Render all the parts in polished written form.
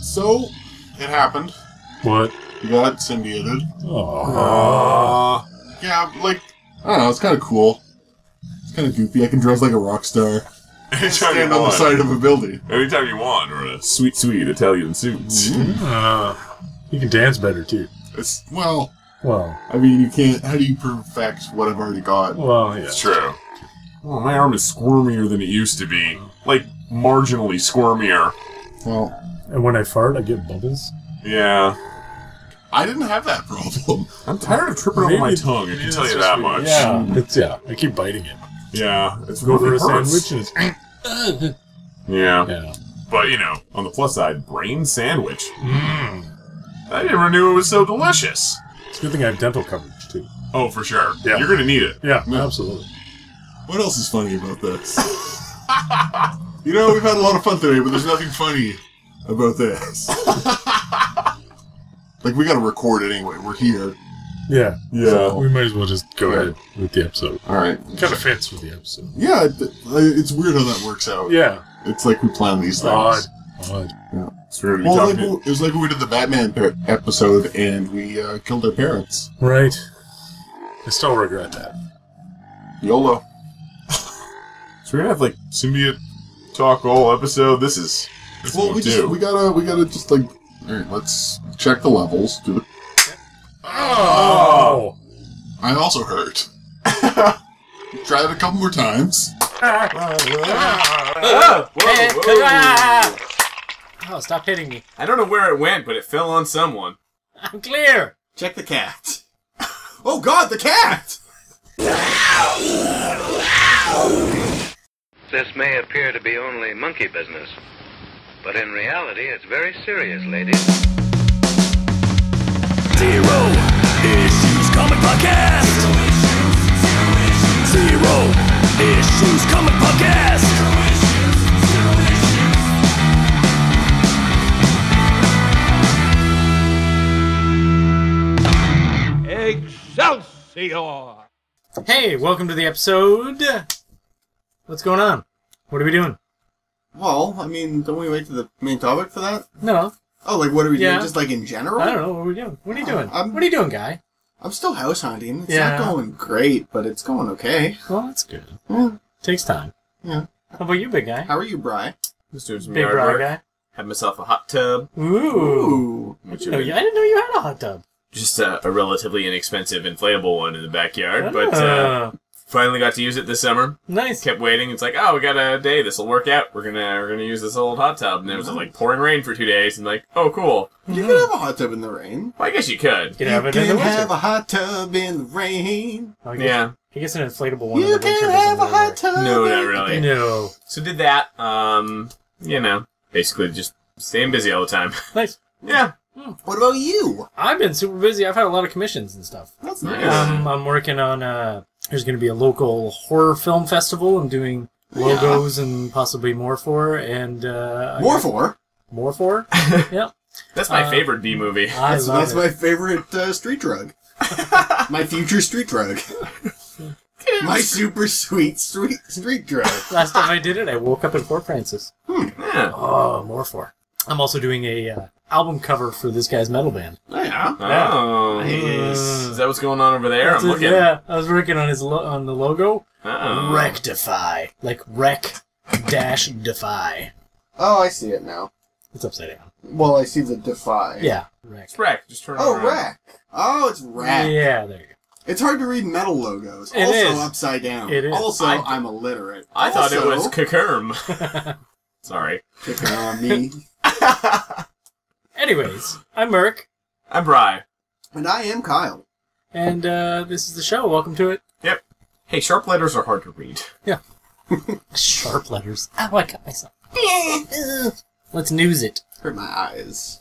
So, it happened. What? You got symbioted. Yeah, like, I don't know, it's kind of cool. It's kind of goofy. I can dress like a rock star. Anytime Stand you on the want. side of a building. Anytime you want, or a sweet Italian suits. You can dance better, too. Well, Well, I mean, you can't... How do you perfect what I've already got? yeah. It's true. Oh, my arm is squirmier than it used to be. Like, marginally squirmier. Well, And when I fart, I get bubbles. Yeah. I didn't have that problem. I'm tired of tripping over my tongue, I can tell you that much. Yeah, I keep biting it. Yeah. It's Go for really a hurts. sandwich and it's... Yeah. Yeah. But, on the plus side, brain sandwich. I never knew it was so delicious. It's a good thing I have dental coverage, too. Oh, for sure. Yeah. You're gonna need it. Yeah, absolutely. What else is funny about this? We've had a lot of fun today, but there's nothing funny about this. Like, we gotta record it anyway. We're here. Yeah. Yeah. So we might as well just go ahead with the episode. Alright. Kind of fits with the episode. Yeah, it's weird how that works out. Yeah. It's like we plan these things. Odd. Yeah. So we're gonna be Well, talking it was like when we did the Batman episode and we killed our parents. Right. I still regret that. YOLO. So we're gonna have, symbiote talk all episode. This is Well, one, we gotta just alright, let's check the levels. Do the... Oh! I also hurt. Try it a couple more times. Oh, stop hitting me. I don't know where it went, but it fell on someone. I'm clear. Check the cat. Oh God, the cat! This may appear to be only monkey business, but in reality, it's very serious, ladies. Zero Issues Comic Podcast. Zero Issues Comic Podcast. Excelsior! Hey, welcome to the episode. What's going on? What are we doing? Well, I mean, don't we wait to the main topic for that? No, Oh, what are we Yeah. doing? Just in general? I don't know. What are we doing? What are you doing? I'm- What are you doing, guy? I'm still house hunting. It's Yeah. not going great, but it's going okay. Well, that's good. Yeah. Takes time. Yeah. How about you, big guy? How are you, Bri? Just doing some Big yard broad work. guy. Had myself a hot tub. Ooh. Ooh. I didn't know you had a hot tub. Just a relatively inexpensive inflatable one in the backyard, but Ah, finally got to use it this summer. nice. Kept waiting. It's like, oh, we got a day. This will work out. We're gonna use this old hot tub. And it was pouring rain for 2 days. And oh, cool. You can have a hot tub in the rain. Well, I guess you could. You can have it in the You can have winter. a hot tub in the rain. I guess- Yeah. I guess an inflatable one in You the winter can doesn't have a really hot work. tub. No, not in- really. No. So did that. Basically just staying busy all the time. Nice. Yeah. What about you? I've been super busy. I've had a lot of commissions and stuff. That's nice. I'm working on, there's going to be a local horror film festival I'm doing logos and possibly more for, and, More for? More for? Yeah. That's my favorite B movie. I That's love it. my favorite street drug. My future street drug. My super sweet street drug. Last time I did it, I woke up in Fort Francis. Yeah. Oh, more for. I'm also doing a album cover for this guy's metal band. Oh, yeah. Oh. Nice. Is that what's going on over there? I'm looking. Yeah, I was working on on the logo. Oh. Rectify. Like rec-defy. Oh, I see it now. It's upside down. Well, I see the defy. Yeah. Rec. It's wreck. Just turn it Oh, around. rack. Oh, it's rack. Yeah, there you go. It's hard to read metal logos. It also is. upside down. It is. Also, I- I'm illiterate. I thought it was Also, Kakerm. Sorry. picking on me. Anyways, I'm Merc, I'm Bri. And I am Kyle. and this is the show. Welcome to it. Yep. Hey, sharp letters are hard to read. Sharp letters. Oh, I got myself. Let's news it. Hurt my eyes.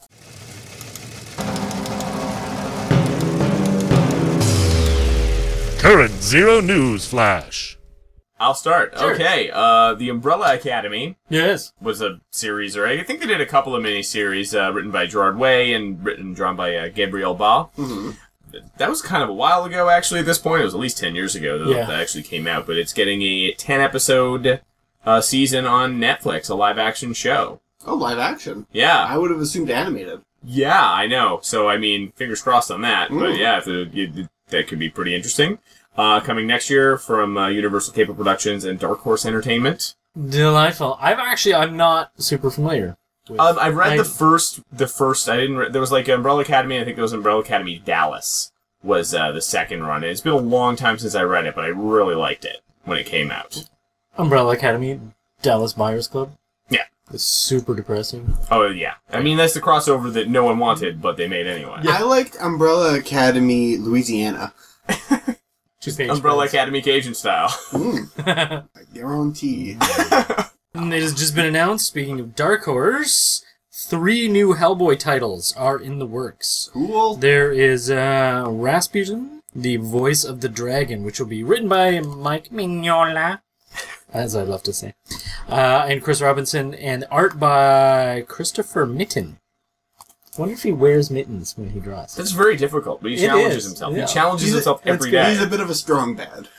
Current Zero News Flash. I'll start. Sure. Okay. The Umbrella Academy Yes. was a series, or I think they did a couple of miniseries written by Gerard Way and drawn by Gabriel Ba. Mm-hmm. That was kind of a while ago, actually, at this point. It was at least 10 years ago that Yeah. that actually came out, but it's getting a 10-episode season on Netflix, a live-action show. Oh, live action. Yeah. I would have assumed animated. Yeah, I know. So, I mean, fingers crossed on that. But Mm. yeah, that could be pretty interesting. Coming next year from Universal Cable Productions and Dark Horse Entertainment. Delightful. I'm not super familiar with... I've read I- the first, I didn't, there was like Umbrella Academy, I think there was Umbrella Academy Dallas was the second run. It's been a long time since I read it, but I really liked it when it came out. Umbrella Academy, Dallas Buyers Club. Yeah. It's super depressing. Oh, yeah. I mean, that's the crossover that no one wanted, but they made anyway. I liked Umbrella Academy Louisiana. Two-page Umbrella spreads. Academy Cajun style. I guarantee. And it has just been announced, speaking of Dark Horse, 3 new Hellboy titles are in the works. Cool. There is Rasputin, the voice of the dragon, which will be written by Mike Mignola, as I love to say, and Chris Robinson, and art by Christopher Mitten. I wonder if he wears mittens when he draws. That's very difficult, but he It challenges is, himself. yeah. He challenges himself every day. He's a bit of a strong bad.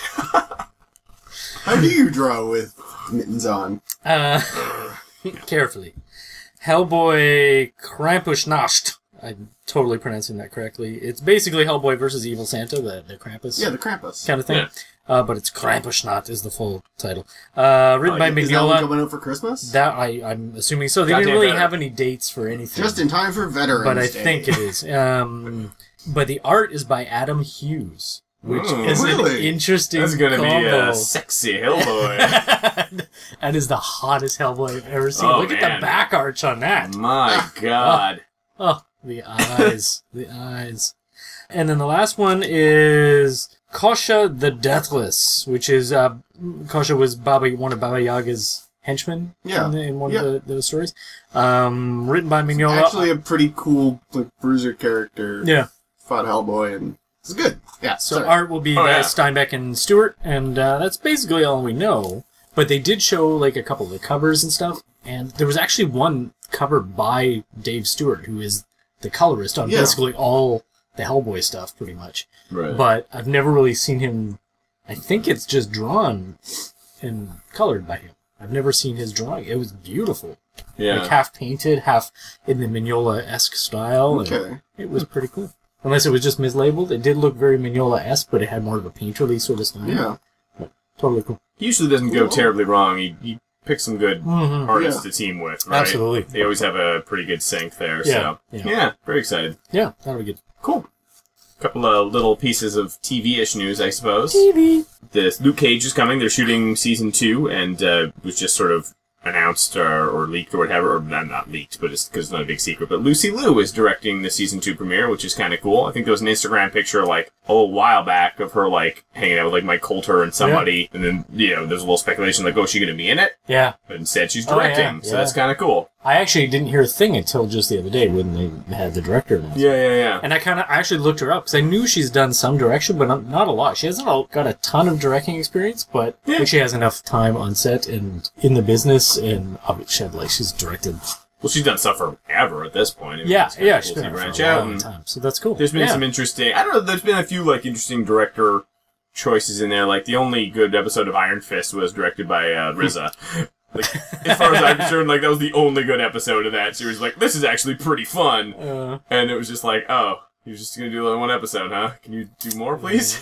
How do you draw with mittens on? Carefully. Hellboy Krampusnacht. I'm totally pronouncing that correctly. It's basically Hellboy versus Evil Santa, the Krampus Yeah, the Krampus. kind of thing. Yeah. But it's Krampusnacht is the full title. Written by Is that one Mignola. coming out for Christmas? I'm assuming so. They Goddamn didn't really better. have any dates for anything. Just in time for Veterans but I Day. think it is. But the art is by Adam Hughes, which is Really? an interesting That's gonna combo. be a sexy Hellboy. That is the hottest Hellboy I've ever seen. Oh, Look at man. the back arch on that. My God. Oh, the eyes. The eyes. And then the last one is Kosha the Deathless, which is, Kosha was one of Baba Yaga's henchmen Yeah. in one Yeah. of those stories. Written by Mignola. Actually, a pretty cool like, bruiser character. Yeah. Fought Hellboy, and it's good. Yeah. So sorry. art will be Oh, by yeah. Steinbeck and Stewart, and that's basically all we know. But they did show like a couple of the covers and stuff, and there was actually one cover by Dave Stewart, who is the colorist on Yeah. basically all the Hellboy stuff, pretty much. Right. But I've never really seen him. I think it's just drawn and colored by him. I've never seen his drawing. It was beautiful, Yeah. like half painted, half in the Mignola-esque style. and Okay. it was pretty cool. Unless it was just mislabeled. It did look very Mignola-esque, but it had more of a painterly sort of style. Yeah. Totally cool. He usually doesn't go Cool. terribly wrong. He picks some good Mm-hmm. artists Yeah. to team with, right? Absolutely. They always have a pretty good sync there, Yeah, so. yeah. Yeah, very excited. Yeah, that'll be good. Cool. Couple of little pieces of TV-ish news, I suppose. TV. The Luke Cage is coming. They're shooting season 2, and was just sort of announced or leaked or whatever, or not leaked, but it's because it's not a big secret. But Lucy Liu is directing the season 2 premiere, which is kind of cool. I think there was an Instagram picture like a little while back of her like hanging out with like Mike Coulter and somebody, and then there's a little speculation like, oh, is she going to be in it? Yeah. But instead, she's Oh, yeah, directing, so yeah. that's kind of cool. I actually didn't hear a thing until just the other day when they had the director announced. Yeah. And I actually looked her up because I knew she's done some direction, but not a lot. She hasn't got a ton of directing experience, but I think she has enough time on set and in the business, and she's directed. Well, she's done stuff forever at this point. I mean, Yeah, it's kinda she's cool been to there branch for a out, long and time, so that's cool. there's been Yeah. some interesting. I don't know. There's been a few like interesting director choices in there. Like the only good episode of Iron Fist was directed by RZA. Like, as far as I'm concerned, like that was the only good episode of that series. Like, this is actually pretty fun, and it was just like, oh, you're just gonna do one episode, huh? Can you do more, please?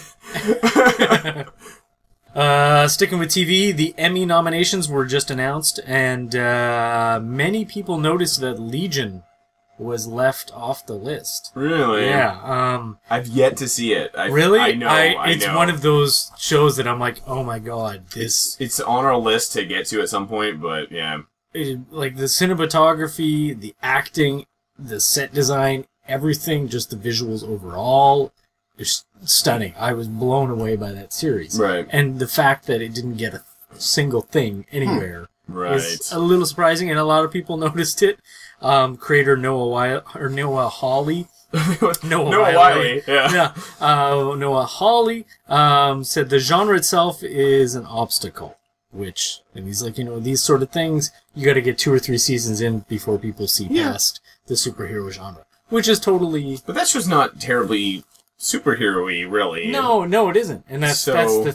Sticking with TV, the Emmy nominations were just announced, and many people noticed that Legion was left off the list. Really? Yeah. I've yet to see it. Really? I know. It's one of those shows that I'm like, oh my god, this It's on our list to get to at some point, but yeah. like the cinematography, the acting, the set design, everything, just the visuals overall, is stunning. I was blown away by that series. Right. And the fact that it didn't get a single thing anywhere Right. is a little surprising, and a lot of people noticed it. Creator Noah Hawley. Noah Wiley. Yeah. Noah Hawley said the genre itself is an obstacle, and he's like, these sort of things, you got to get 2 or 3 seasons in before people see past the superhero genre, which is totally... But that's just not terribly superhero-y, really. No, it isn't, and that's So- the thing.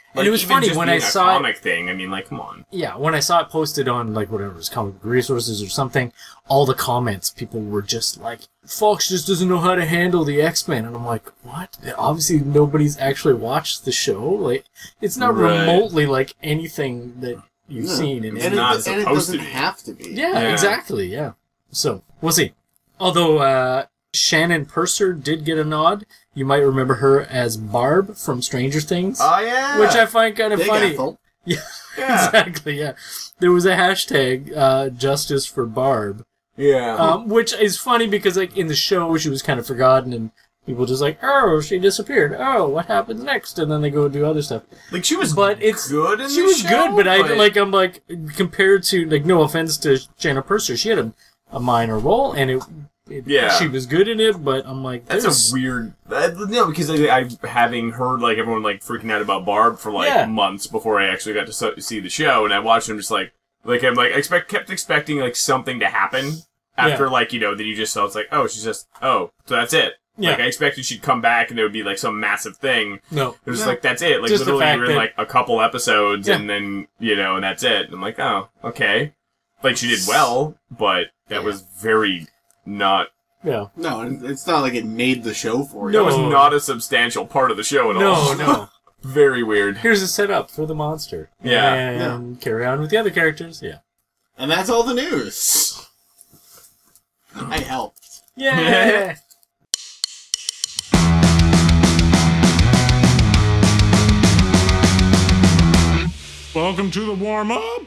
And it was even funny just when being I a saw it. comic thing. I mean, like, come on. Yeah, when I saw it posted on, like, whatever it was, Comic Resources or something, all the comments, people were just like, Fox just doesn't know how to handle the X-Men. And I'm like, what? Obviously, nobody's actually watched the show. Like, it's not Right. remotely like anything that you've seen. In It's And, not and it supposed doesn't to be. have to be. Yeah, Yeah. exactly, yeah. So, we'll see. Although, Shannon Purser did get a nod. You might remember her as Barb from Stranger Things. Oh, yeah. which I find kind of Big funny. Ethel. Yeah. Exactly, yeah. There was a hashtag, Justice for Barb, Yeah. which is funny because, like, in the show, she was kind of forgotten, and people just like, oh, she disappeared. Oh, what happens next? And then they go and do other stuff. Like, she was But it's good in she the was show, good, but I'm like, compared to, like, no offense to Shannon Purser, she had a minor role, and Yeah. she was good in it, but I'm like, That's there's- a weird... no, because I having heard, like, everyone, like, freaking out about Barb for, like, Yeah. months before I actually got to see the show, and I watched them just, like, I'm, like, kept expecting, like, something to happen after, Yeah. like, then you just saw it's like, oh, she's just, so that's it. Yeah. Like, I expected she'd come back and there would be, like, some massive thing. No. It was just like, that's it. Like, Just the literally, fact you're in, that- like, a couple episodes, Yeah. and then, and that's it. And I'm like, oh, okay. Like, she did well, but that was very not... Yeah. No, and it's not like it made the show for That you. was not a substantial part of the show at all. No. Very weird. Here's a setup for the monster. Yeah. And carry on with the other characters. Yeah. And that's all the news. I helped. Yeah. Welcome to the warm-up.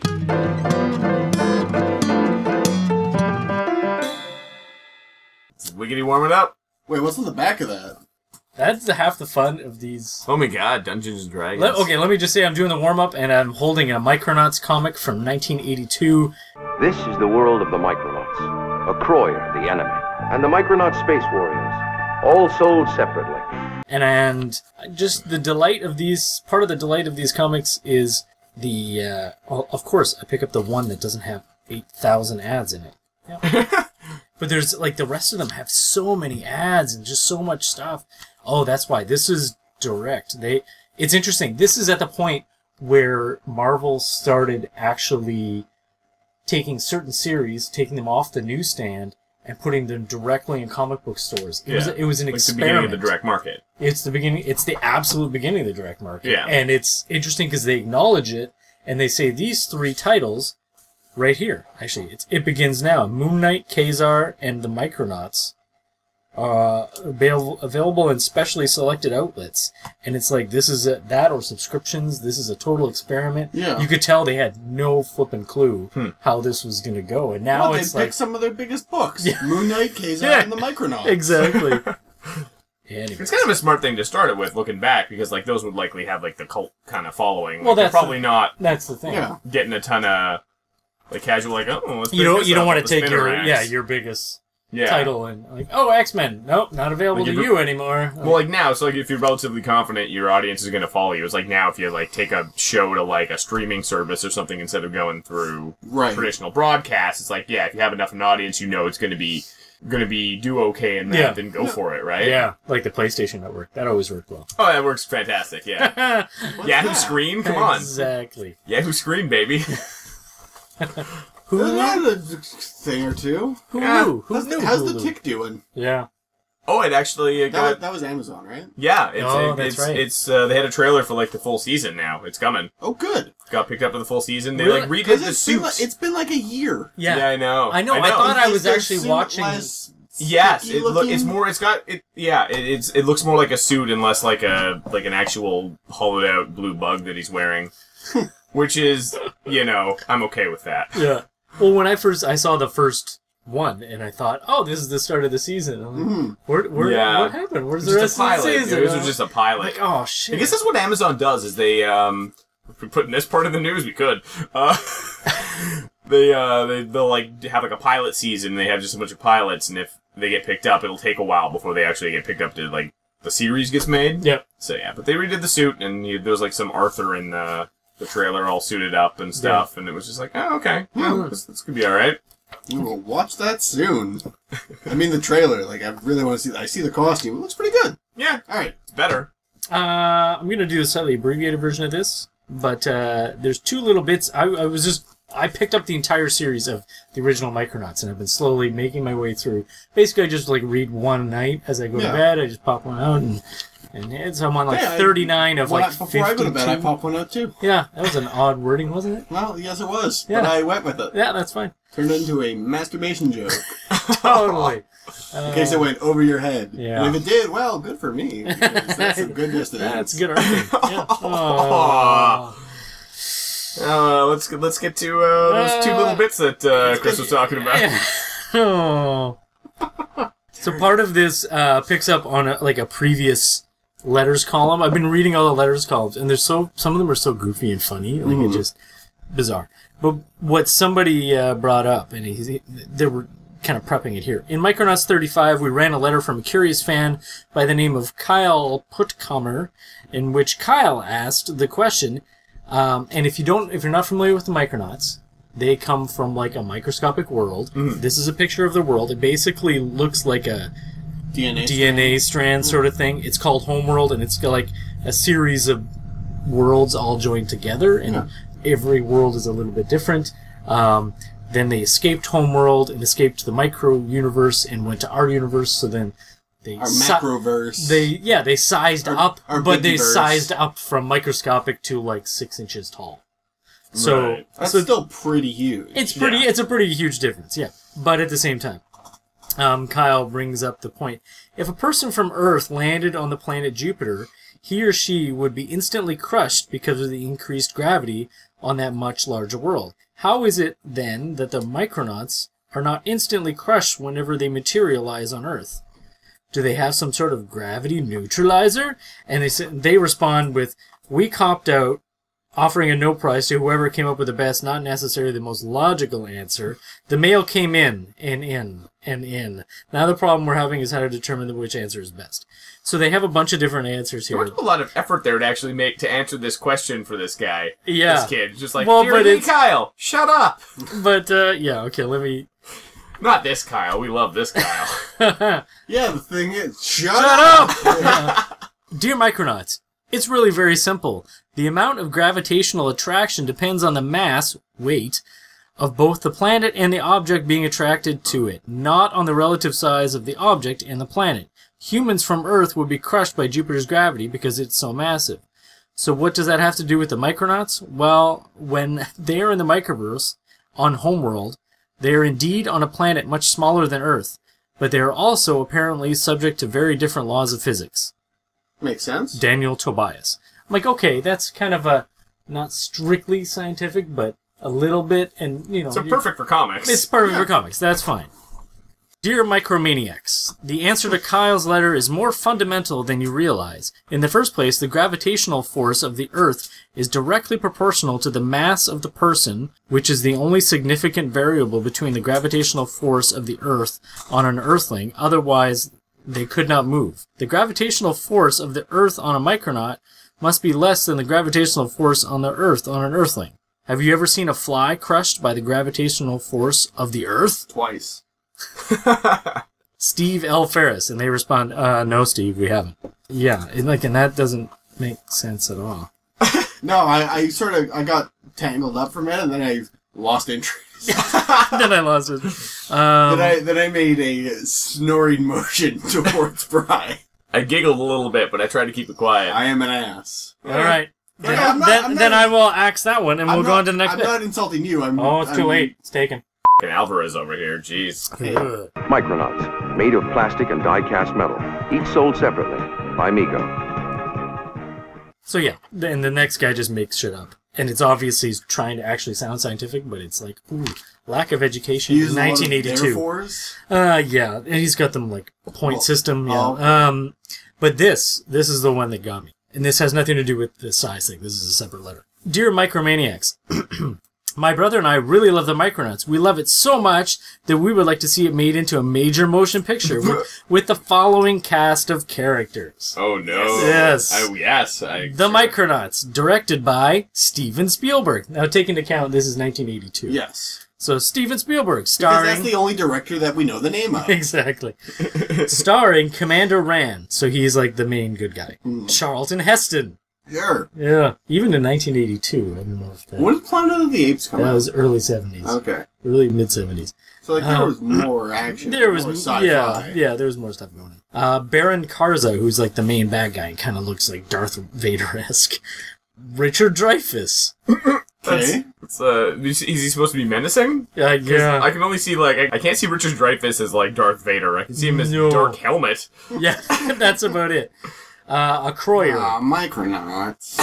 Wiggity warming up. Wait, what's on the back of that? That's half the fun of these. Oh my god, Dungeons and Dragons. Let me just say I'm doing the warm-up, and I'm holding a Micronauts comic from 1982. This is the world of the Micronauts. A Croyer, the enemy, and the Micronaut Space Warriors, all sold separately. And just the delight of these, part of the delight of these comics is the, well, of course, I pick up the one that doesn't have 8,000 ads in it. Yeah. But there's, like, the rest of them have so many ads and just so much stuff. Oh, that's why. This is direct. It's interesting. This is at the point where Marvel started actually taking certain series, taking them off the newsstand, and putting them directly in comic book stores. It was an like experiment. the beginning of the direct market. It's the beginning. It's the absolute beginning of the direct market. Yeah. And it's interesting because they acknowledge it and they say these three titles right here. Actually, it begins now. Moon Knight, Kazar, and the Micronauts are available in specially selected outlets. And it's like, this is that or subscriptions. This is a total experiment. Yeah. You could tell they had no flipping clue how this was going to go. And now Well, it's they like... picked some of their biggest books. Yeah. Moon Knight, Kazar, Yeah. and the Micronauts. Exactly. Anyways. It's kind of a smart thing to start it with, looking back, because like those would likely have like the cult kind of following. Well, Like, they're that's probably not That's the thing. Yeah. getting a ton of like casual, like, oh, let's You pick don't this want up to with the take Spinnerax. your biggest Yeah. title and like, oh, X-Men, nope, not available Like, to if you anymore. Well, like now, so like if you're relatively confident your audience is going to follow you, it's like now if you like take a show to like a streaming service or something instead of going through Right. traditional broadcasts, it's like, yeah, if you have enough of an audience, you know it's going to be do okay in that, Yeah. then go for it, right? Yeah, like the PlayStation Network. That always worked well. Oh, that works fantastic. Yeah. Yahoo that? Screen, come on. Exactly. Yahoo Screen, baby. They had a thing or two. Who Yeah. knew? Who knew? How's the Hulu? tick doing? Yeah. Oh, it actually got. That was Amazon, right? Yeah, it's Oh, that's it's right. it's they had a trailer for like the full season now. It's coming. Oh, good. Got picked up for the full season. They Really? like redid 'Cause the it's been, suits. it's been like a year. Yeah. I know. I know, I thought I was Is their actually suit watching- less Yes, sticky it's looking? more. It's got it. Yeah, it looks more like a suit and less like an actual hollowed out blue bug that he's wearing, which is I'm okay with that. Yeah. Well, when I saw the first one, and I thought, oh, this is the start of the season. I'm like, Yeah. what happened? Where's It's the just rest a pilot. of the season? This was just a pilot. like, oh shit. I guess that's what Amazon does. Is they if we put in this part of the news, we could. They'll like have like a pilot season. They have just a bunch of pilots, and if they get picked up, it'll take a while before they actually get picked up to like the series gets made. Yep. So yeah, but they redid the suit, and there was like some Arthur in the trailer all suited up and stuff, and it was just like, oh okay, well, this could be all right. We will watch that soon. I mean, the trailer. Like, I really want to see that. I see the costume. It looks pretty good. Yeah, All right. it's better. I'm going to do a slightly abbreviated version of this, but there's two little bits. I picked up the entire series of the original Micronauts, and I've been slowly making my way through. Basically, I just like read one night as I go to bed. I just pop one out, and so I'm on 39 of like 52. Before I go to bed, I pop one out too. Yeah, that was an odd wording, wasn't it? Well, yes, it was. Yeah. But I went with it. Yeah, that's fine. Turned it into a masturbation joke. Totally. In case it went over your head. Yeah. And if it did, well, good for me. Because that's some good distance. That's good argument. Yeah. Let's get to those two little bits that Chris was talking about. Oh. So part of this picks up on a previous letters column. I've been reading all the letters columns, and some of them are so goofy and funny, like it's just bizarre. But what somebody brought up, and they were kind of prepping it here. In Micronauts 35, we ran a letter from a curious fan by the name of Kyle Putcomer, in which Kyle asked the question, and if you're not familiar with the Micronauts, they come from like a microscopic world. This is a picture of the world. It basically looks like a DNA strand sort of thing. It's called Homeworld, and it's got like a series of worlds all joined together, and every world is a little bit different. Then they escaped Homeworld and escaped the micro-universe and went to our universe, so then they... Our macroverse. They sized up, but they bigiverse. sized up from microscopic to like 6 inches tall. So Right. That's still pretty huge. it's a pretty huge difference, yeah. But at the same time, Kyle brings up the point. If a person from Earth landed on the planet Jupiter, he or she would be instantly crushed because of the increased gravity on that much larger world. How is it, then, that the Micronauts are not instantly crushed whenever they materialize on Earth? Do they have some sort of gravity neutralizer? And they respond with, we copped out, offering a no prize to whoever came up with the best, not necessarily the most logical answer. The mail came in, and in, and in. Now the problem we're having is how to determine which answer is best. So they have a bunch of different answers There here. was a lot of effort there to actually to answer this question for this guy. Yeah. This kid. Just like, Well, dear but me, it's- Kyle, shut up! But, yeah, okay, let me... Not this Kyle. We love this Kyle. Yeah, the thing is, shut up! Dear Micronauts, it's really very simple. The amount of gravitational attraction depends on the mass, weight, of both the planet and the object being attracted to it, not on the relative size of the object and the planet. Humans from Earth would be crushed by Jupiter's gravity because it's so massive. So what does that have to do with the Micronauts? Well, when they are in the microverse, on Homeworld, they are indeed on a planet much smaller than Earth, but they are also apparently subject to very different laws of physics. Makes sense. Daniel Tobias. I'm like, okay, that's kind of a, not strictly scientific, but a little bit, and, you know... So perfect for comics. It's perfect for comics, that's fine. Dear Micromaniacs, the answer to Kyle's letter is more fundamental than you realize. In the first place, the gravitational force of the Earth is directly proportional to the mass of the person, which is the only significant variable between the gravitational force of the Earth on an Earthling, otherwise they could not move. The gravitational force of the Earth on a Micronaut must be less than the gravitational force on the Earth on an Earthling. Have you ever seen a fly crushed by the gravitational force of the Earth? Twice. Steve L. Ferris, and they respond, no, Steve, we haven't. Yeah, and that doesn't make sense at all. No, I got tangled up for a minute, and then I lost interest. Then I lost it. Then I made a snoring motion towards Bri. I giggled a little bit, but I tried to keep it quiet. I am an ass. All right. Yeah, Then I will axe that one, and we'll go on to the next I'm bit. not insulting you. It's too late. It's taken. Alvarez over here, jeez. Micronauts, made of plastic and die-cast metal, each sold separately by Mego. So yeah, and the next guy just makes shit up. And it's obviously he's trying to actually sound scientific, but it's like, ooh, lack of education in 1982. Therefores? Yeah, and he's got them like point system, yeah. But this is the one that got me. And this has nothing to do with the size thing. This is a separate letter. Dear Micromaniacs, my brother and I really love the Micronauts. We love it so much that we would like to see it made into a major motion picture with the following cast of characters. Oh, no. Yes. Oh, yes. The Micronauts, directed by Steven Spielberg. Now, take into account, this is 1982. Yes. So Steven Spielberg, Because starring... that's the only director that we know the name of. Exactly. Starring Commander Rand. So he's like the main good guy. Charlton Heston. Sure. Yeah. Even in 1982. I don't know if that... When did Planet of the Apes come That out? was early 70s. Okay. Early mid-70s. So, like, there was more action. There was more sci-fi. yeah, there was more stuff going on. Baron Karza, who's like the main bad guy, kind of looks like Darth Vader-esque. Richard Dreyfuss. Okay. Is he supposed to be menacing? Yeah. I can only see, like, I can't see Richard Dreyfuss as, like, Darth Vader. I can see him as Dark Helmet. Yeah, that's about it. A Kroyer. Micronauts.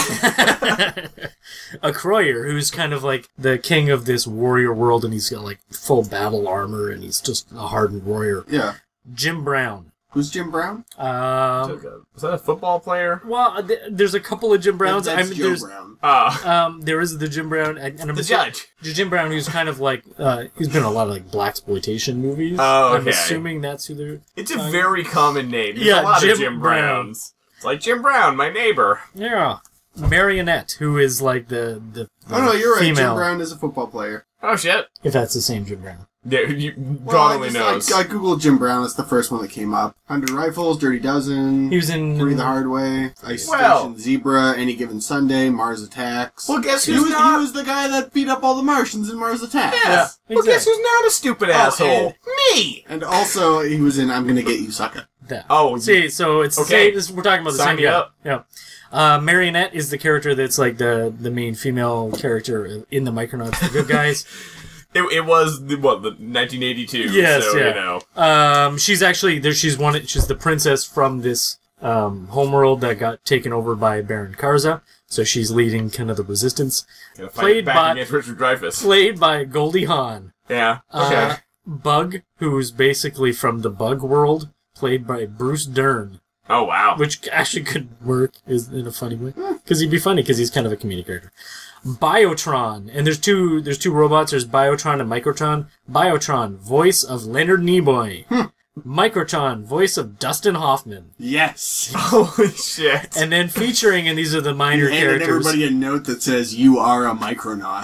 A Kroyer, who's kind of like the king of this warrior world, and he's got like full battle armor, and he's just a hardened warrior. Yeah. Jim Brown. Who's Jim Brown? Was that a football player? Well, there's a couple of Jim Browns. That's Joe there's, Brown. there is the Jim Brown, and I'm The judge. Jim Brown, who's kind of like he's been in a lot of like blaxploitation movies. Oh, okay. I'm assuming that's who they're. It's a very common name. There's Yeah, a lot Jim of Jim Brown. Browns. It's like Jim Brown, my neighbor. Yeah, Marionette, who is like the Oh, no, you're right. female, Jim Brown is a football player. Oh, shit. if that's the same Jim Brown. Yeah, God only knows. I googled Jim Brown. That's the first one that came up. 100 Rifles, Dirty Dozen, He was in Free the Hard Way, Ice Well- Station Zebra, Any Given Sunday, Mars Attacks. Well, guess he who's was, not... he was the guy that beat up all the Martians in Mars Attacks. Yeah. Well, guess exactly. who's not a stupid asshole? Me! And also, he was in I'm Gonna Get You, Sucker. that. Oh, See, so it's Okay. the same, we're talking about the Sign same me guy. up. Yeah. Marionette is the character that's like the main female character in the Micronauts, the good guys. It was, the 1982, Yes, so, yeah. you know. She's actually she's the princess from this homeworld that got taken over by Baron Karza. So she's leading kind of the resistance. Gonna fight Played back by- against Richard Dreyfuss. Played by Goldie Hawn. Yeah, okay. Bug, who's basically from the Bug world, played by Bruce Dern. Oh, wow. Which actually could work in a funny way. Because he'd be funny, because he's kind of a comedic character. Biotron. And there's two robots. There's Biotron and Microtron. Biotron, voice of Leonard Nimoy. Microtron, voice of Dustin Hoffman. Yes. Holy shit. And then featuring, and these are the minor He handed characters. everybody a note that says, "You are a Micronaut."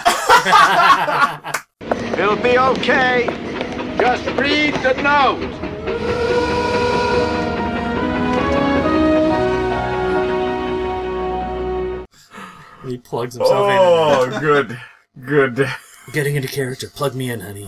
It'll be okay. Just read the note. He plugs himself Oh, good. Good. in. Getting into character. Plug me in, honey.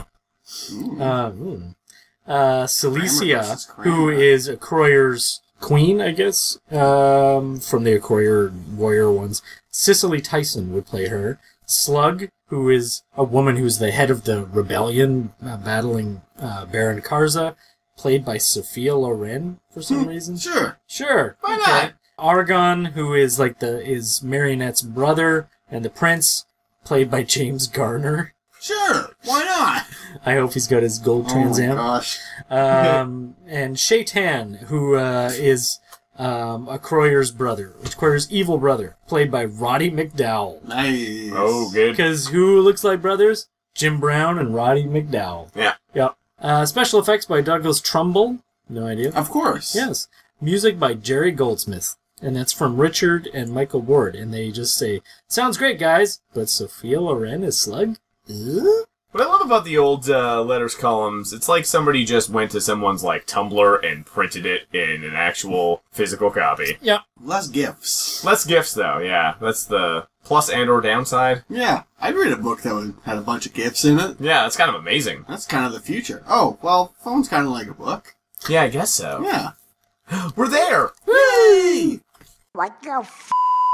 Celicia, versus Kramer. who is Kroyer's queen, I guess, from the Kroyer warrior ones. Cicely Tyson would play her. Slug, who is a woman who's the head of the rebellion battling Baron Karza, played by Sophia Loren for some reason. Sure. Sure. Why not? Argon, who is like is Marionette's brother, and the prince, played by James Garner. Sure. Why not? I hope he's got his gold Trans Oh my Am. gosh. And Shaitan, who is a Kroyer's brother, Kroyer's evil brother, played by Roddy McDowell. Nice. Oh, good. Because who looks like brothers? Jim Brown and Roddy McDowell. Yeah. Yep. Special effects by Douglas Trumbull. No idea. Of course. Yes. Music by Jerry Goldsmith. And that's from Richard and Michael Ward. And they just say, "Sounds great, guys, but Sophia Loren is Slug?" What I love about the old letters columns, it's like somebody just went to someone's like Tumblr and printed it in an actual physical copy. Yep. Less gifts. Less gifts though, yeah. That's the plus and or downside. Yeah. I'd read a book that had a bunch of gifts in it. Yeah, that's kind of amazing. That's kind of the future. Oh, well, phone's kind of like a book. Yeah, I guess so. Yeah. We're there! Yay! What the f***?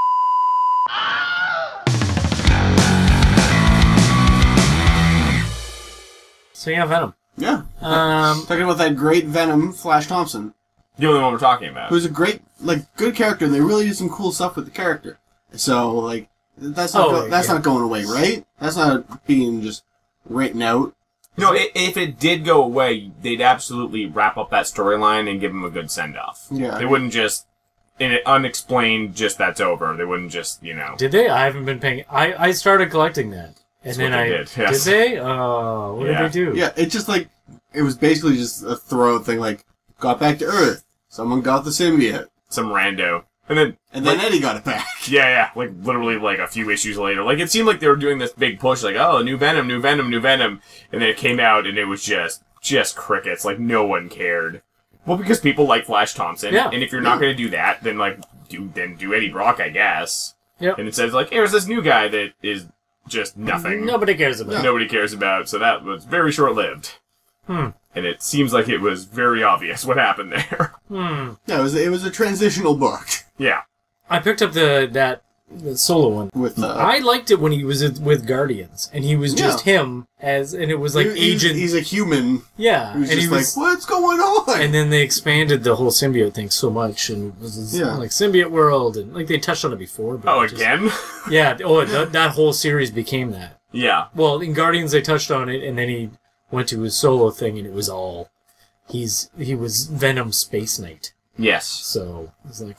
So yeah, Venom. Yeah. Talking about that great Venom, Flash Thompson, The only one we're talking about. who's a great, good character, and they really do some cool stuff with the character. So, that's not not going away, right? That's not being just written out. No, if it did go away, they'd absolutely wrap up that storyline and give him a good send-off. Yeah. They wouldn't just, in it unexplained, just that's over. They wouldn't just, Did they? I haven't been paying. I started collecting that, and That's then what they I did, yes. they? Oh, what Yeah. did they do? Yeah, it's just it was basically just a throw thing, got back to Earth. Someone got the symbiote. some rando. And then Eddie got it back. Yeah, like literally like a few issues later. Like it seemed like they were doing this big push, like, oh, new Venom, and then it came out and it was just crickets. Like no one cared. Well, because people like Flash Thompson, and if you're not going to do that, then like do Eddie Brock, I guess. Yep. And it says like, here's this new guy that is just nothing. Nobody cares about. Nobody cares about. So that was very short lived. And it seems like it was very obvious what happened there. Yeah, it was a transitional book. Yeah. I picked up the solo one. I liked it when he was with Guardians, and he was just him and it was like Agent. He's a human. Yeah, and he was like, "What's going on?" And then they expanded the whole symbiote thing so much, and it was like symbiote world, and like they touched on it before. But again? Yeah. Oh, that whole series became that. Yeah. Well, in Guardians they touched on it, and then he went to his solo thing, and it was all he was Venom Space Knight. Yes. So it's like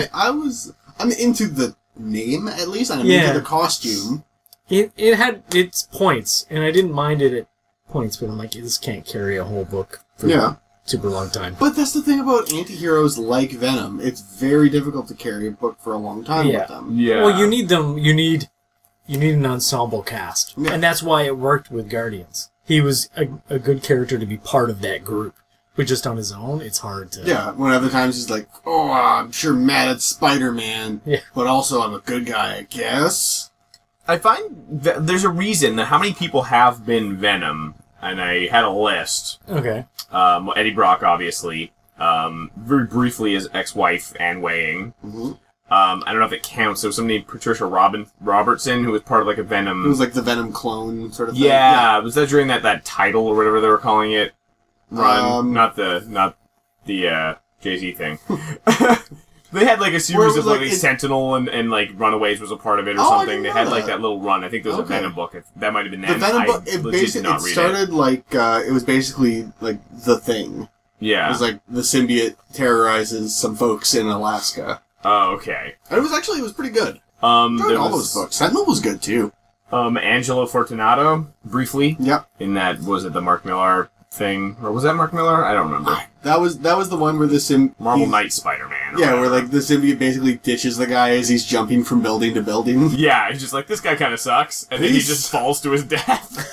I'm into the name at least. I'm into the costume. It had its points, and I didn't mind it at points, but I'm like, this can't carry a whole book for a super long time. But that's the thing about anti-heroes like Venom. It's very difficult to carry a book for a long time with them. Yeah. Well, you need them. You need an ensemble cast, and that's why it worked with Guardians. He was a good character to be part of that group. But just on his own, it's hard to... Yeah, when other times he's like, oh, I'm sure mad at Spider-Man, but also I'm a good guy, I guess. I find that there's a reason that how many people have been Venom, and I had a list. Okay. Eddie Brock, obviously. Very briefly, his ex-wife, Anne Weying. Mm-hmm. I don't know if it counts. There was somebody named Patricia Robertson, who was part of like a Venom... It was like the Venom clone sort of thing. Yeah, was that during that title or whatever they were calling it? Run, not the Jay-Z thing. They had like a series of like Sentinel and like Runaways was a part of it or something. They had like that little run. I think there was a Venom book. That might have been that. The Venom book. It started like it was basically like the Thing. Yeah, it was like the symbiote terrorizes some folks in Alaska. Oh, okay. And it was pretty good. Enjoyed all those books. Sentinel was good too. Angelo Fortunato, briefly. Yep. In that, was it the Mark Millar thing, or was that Mark Miller? I don't remember. That was the one where the Marvel Knight Spider-Man. Yeah, where like the symbiote basically ditches the guy as he's jumping from building to building. Yeah, he's just like, this guy kind of sucks, and then he just falls to his death.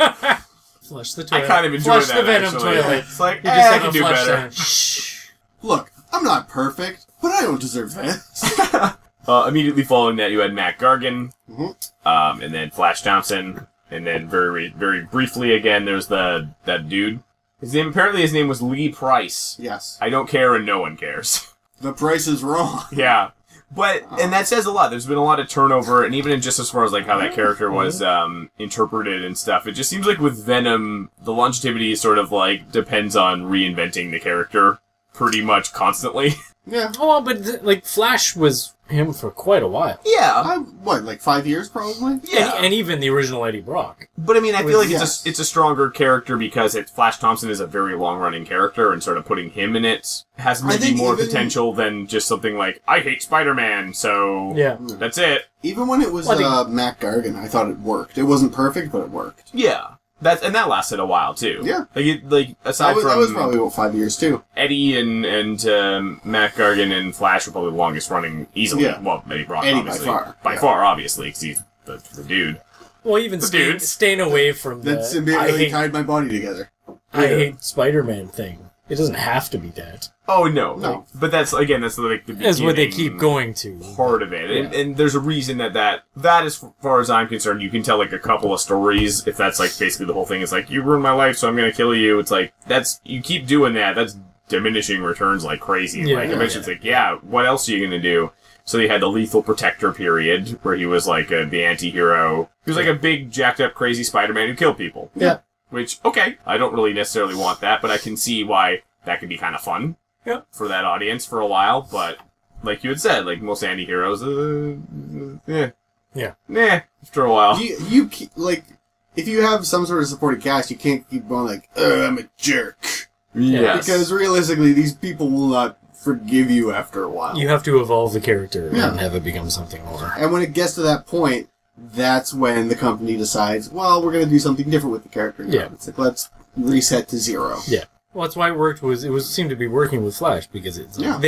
Flush the toilet. I kind of enjoy that. Flush the Venom toilet. It's like, I can do better. Look, I'm not perfect, but I don't deserve this. Immediately following that, you had Matt Gargan, and then Flash Thompson. And then very, very briefly again, there's that dude. His name was Lee Price. Yes. I don't care and no one cares. The price is wrong. Yeah. But, and that says a lot. There's been a lot of turnover, and even in just as far as like how that character was interpreted and stuff, it just seems like with Venom, the longevity sort of like depends on reinventing the character pretty much constantly. Yeah. Oh, but like Flash was him for quite a while. Yeah. Like 5 years probably? Yeah. And even the original Eddie Brock. But I mean, I feel like it's a stronger character because Flash Thompson is a very long-running character, and sort of putting him in it has maybe more potential than just something like, I hate Spider-Man, so that's it. Even when it was Matt Gargan, I thought it worked. It wasn't perfect, but it worked. Yeah. That lasted a while too. Yeah, aside from that was probably about 5 years too. Eddie and Matt Gargan and Flash were probably the longest running easily. Yeah. Well, Eddie Brock obviously by far obviously because he's the dude. Well, even staying away from that symbiote tied my body together. I hate Spider-Man thing. It doesn't have to be that. Oh no. But that's like the that's what they keep going to. Part of it, and there's a reason that as far as I'm concerned, you can tell like a couple of stories if that's like basically the whole thing is like, you ruined my life, so I'm gonna kill you. It's like you keep doing that's diminishing returns like crazy. Eventually it's like, what else are you gonna do? So they had the Lethal Protector period where he was like the anti-hero. He was like a big jacked up crazy Spider-Man who killed people. Yeah. Which, okay, I don't really necessarily want that, but I can see why that could be kind of fun for that audience for a while. But, like you had said, like most anti-heroes, after a while. You like, if you have some sort of supporting cast, you can't keep going like, I'm a jerk. Yes. Because realistically, these people will not forgive you after a while. You have to evolve the character and have it become something more. And when it gets to that point, that's when the company decides, well, we're going to do something different with the character now. Yeah. It's like, let's reset to 0. Yeah. Well, that's why it worked. It seemed to be working with Flash because it's like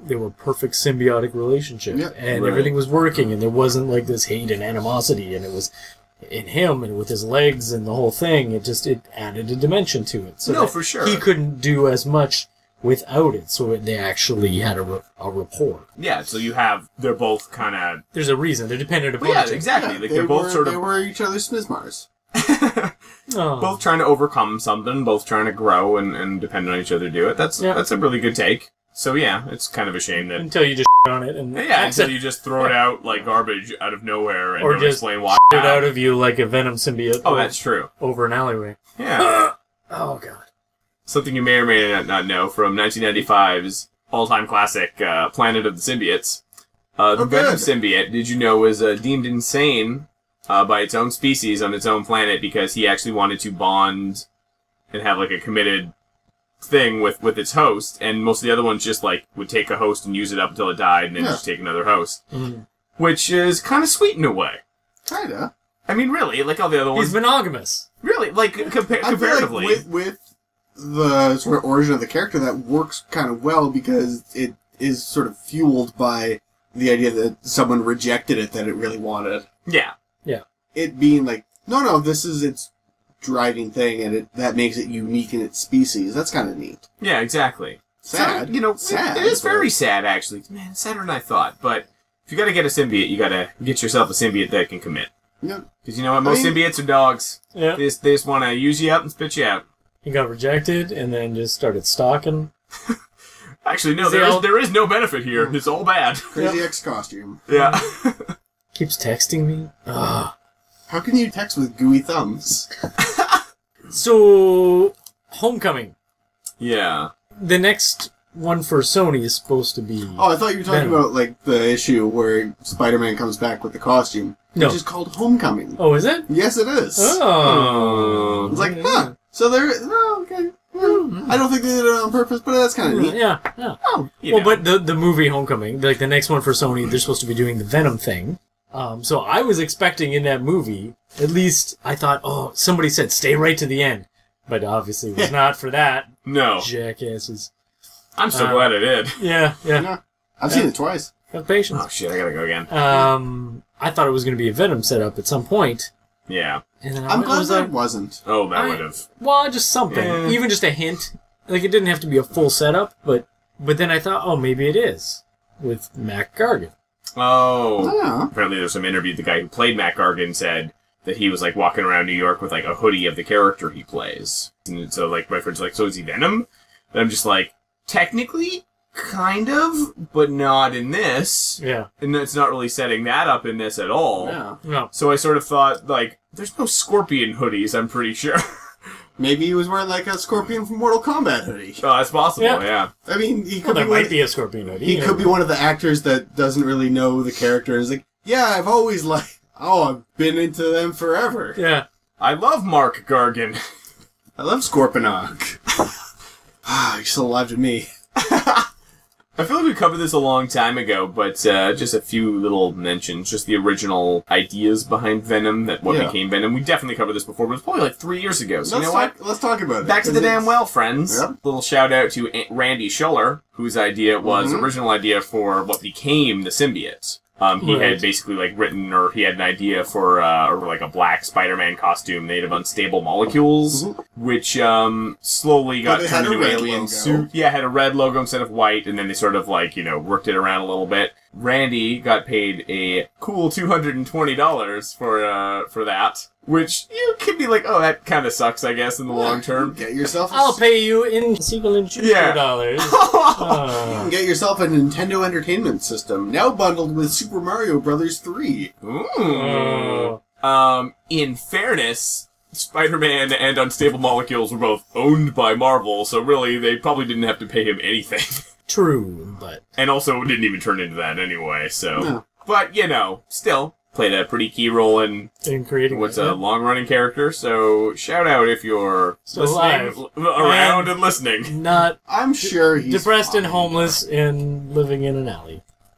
they were a perfect symbiotic relationship, Yeah, and right. everything was working, and there wasn't like this hate and animosity, and it was in him and with his legs and the whole thing. It added a dimension to it. So No, that for sure. he couldn't do as much without it. So they actually had a rapport. Yeah, so they're both kind of... There's a reason they're dependent upon Yeah, each other. exactly. Yeah, Like, they're both they were each other's smizmars. Oh. both trying to overcome something, both trying to grow and depend on each other to do it. That's a really good take. So yeah, it's kind of a shame that... Until you just on it and until you just throw it out like garbage out of nowhere and or don't just explain why. it out of you like a Venom symbiote. Oh, that's true. Over an alleyway. Yeah. Oh, God. Something you may or may not know from 1995's all-time classic, Planet of the Symbiotes. The Venom symbiote, did you know, was deemed insane by its own species on its own planet because he actually wanted to bond and have like a committed thing with its host, and most of the other ones just like would take a host and use it up until it died and then just take another host. Mm. Which is kind of sweet in a way. Kinda. I mean, really, like all the other ones. He's monogamous. Really, like comparatively. I feel like with the sort of origin of the character, that works kind of well because it is sort of fueled by the idea that someone rejected it that it really wanted. Yeah. Yeah. It being like, no, this is its driving thing, and that makes it unique in its species. That's kind of neat. Yeah, exactly. Sad. So, sad, it is but- very sad, actually. Man, sadder than I thought. But if you got to get a symbiote, you got to get yourself a symbiote that can commit. Yeah. Because you know what? Most symbiotes are dogs. Yeah. They just want to use you up and spit you out. He got rejected and then just started stalking. Actually, no, there is no benefit here. It's all bad. Crazy X costume. Yeah. Keeps texting me. Ugh. How can you text with gooey thumbs? So, Homecoming. Yeah. The next one for Sony is supposed to be... Oh, I thought you were talking Venom. about like the issue where Spider-Man comes back with the costume. No. Which is called Homecoming. Oh, is it? Yes, it is. Oh. It's like, huh. So okay. I don't think they did it on purpose, but that's kind of neat. Yeah. Oh, You know. But the movie Homecoming, like the next one for Sony, they're supposed to be doing the Venom thing. So I was expecting in that movie, at least I thought, somebody said stay right to the end. But obviously it was not for that. No. Jackasses. I'm so glad I did. Yeah. I've seen it twice. Have patience. Oh, shit, I gotta go again. I thought it was going to be a Venom setup at some point. Yeah. And then I'm glad was that like, it wasn't. Oh, that would have. well, just something. Yeah. Even just a hint. Like, it didn't have to be a full setup, but then I thought, maybe it is. With Mac Gargan. Oh. Yeah. Apparently there's some interview, the guy who played Mac Gargan said that he was, like, walking around New York with, like, a hoodie of the character he plays. And so, like, my friend's like, so is he Venom? And I'm just like, technically, kind of, but not in this. Yeah. And it's not really setting that up in this at all. Yeah. No. So I sort of thought, like, there's no Scorpion hoodies, I'm pretty sure. Maybe he was wearing like a Scorpion from Mortal Kombat hoodie. Oh, that's possible, yeah. I mean, he Well, could there be might be a Scorpion hoodie. He could be one of the actors that doesn't really know the character and is like, yeah, I've always I've been into them forever. Yeah. I love Mark Gargan. I love Scorponok. You're still alive to me. I feel like we covered this a long time ago, but just a few little mentions, just the original ideas behind Venom, what became Venom. We definitely covered this before, but it was probably like 3 years ago, so you know what? Let's talk about it. Back to the damn well, friends. Yep. Little shout out to Randy Schuller, whose idea was original idea for what became the symbiote. He had basically like written, or he had an idea for like a black Spider-Man costume made of unstable molecules, which slowly got But it had turned a into red alien logo. suit. Yeah, it had a red logo instead of white, and then they sort of like worked it around a little bit. Randy got paid a cool $220 for that, which you could be like, oh, that kind of sucks, I guess, in the long term. Get yourself. I'll pay you in Siegel and Schuster Yeah. dollars. You can get yourself a Nintendo Entertainment System now bundled with Super Mario Bros. 3. Ooh. In fairness, Spider-Man and Unstable Molecules were both owned by Marvel, so really they probably didn't have to pay him anything. True, but... And also it didn't even turn into that anyway, so... No. But, still, played a pretty key role in creating what's a long-running character, so shout out if you're Still listening, alive. around and listening. Not I'm sure he's depressed and fine. homeless and living in an alley.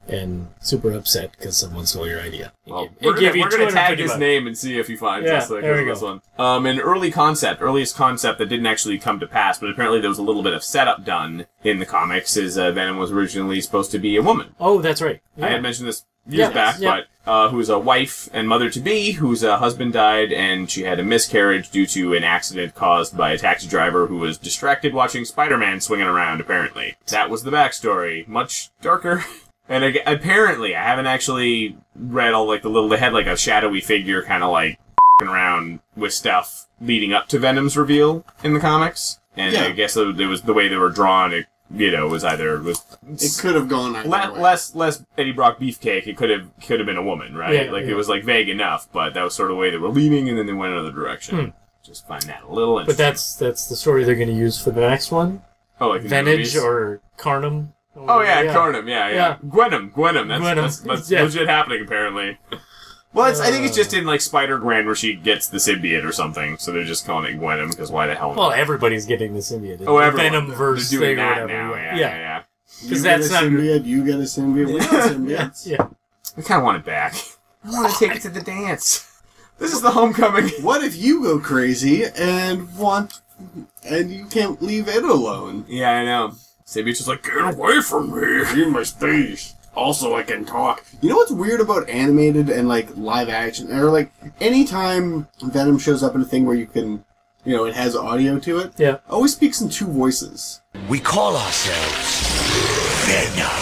and super upset because someone stole your idea. Well, It gave you we're gonna tag 250 his bucks. name and see if he finds Yeah, us. Like, there we this go. one. An earliest concept that didn't actually come to pass, but apparently there was a little bit of setup done in the comics. Is Venom was originally supposed to be a woman. Oh, that's right. I Yeah. had mentioned this years back, yeah. but who's a wife and mother-to-be, whose husband died, and she had a miscarriage due to an accident caused by a taxi driver who was distracted watching Spider-Man swinging around, apparently. That was the backstory. Much darker. And apparently, I haven't actually read all, like, they had, like, a shadowy figure kind of, like, around with stuff leading up to Venom's reveal in the comics. And I guess it was the way they were drawn, it could have gone either way. less Eddie Brock beefcake. It could have been a woman, right? Yeah, It was like vague enough, but that was sort of the way they were leaning, and then they went another direction. Just find that a little But interesting. that's the story they're going to use for the next one. Oh, like the Venage movies? or Carnum. Oh yeah, Carnum. Yeah. Gwenum. That's Yeah. legit happening apparently. Well, I think it's just in like Spider-Gwen where she gets the symbiote or something, so they're just calling it Gwenum because why the hell? Well, everybody's getting the symbiote. oh, The everyone. Venomverse They're doing thing or that whatever. now. Yeah. Yeah. You that's get a not- symbiote, you get a symbiote, we got symbiotes. Yeah. I kind of want it back. I want to take it to the dance. This is the homecoming. What if you go crazy and you can't leave it alone? Yeah, I know. Symbiote's just like, get away from me. In my space. Also, I can talk. You know what's weird about animated and, like, live action? Or, like, anytime Venom shows up in a thing where you can, it has audio to it, Yeah. always speaks in two voices. We call ourselves Venom.